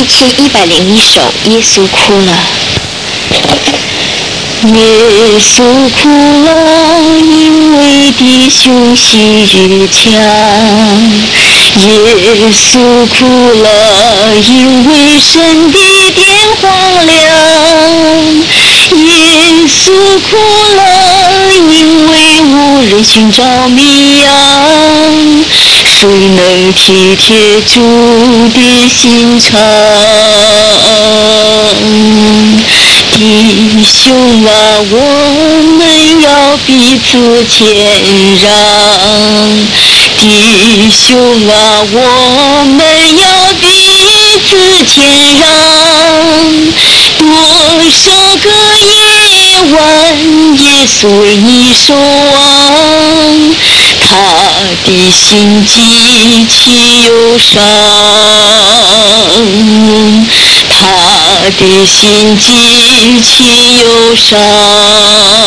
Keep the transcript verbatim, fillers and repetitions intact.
一千一百零一首《耶稣哭了》。耶稣哭了，因为弟兄昔日强。耶稣哭了，因为神的殿荒凉。耶稣哭了，因为无人寻找迷羊。谁能体贴主的心肠？弟兄啊，我们要彼此谦让。弟兄啊，我们要彼此谦让。多少个夜晚，耶稣为你守望，他的心极其忧伤，他的心极其忧伤。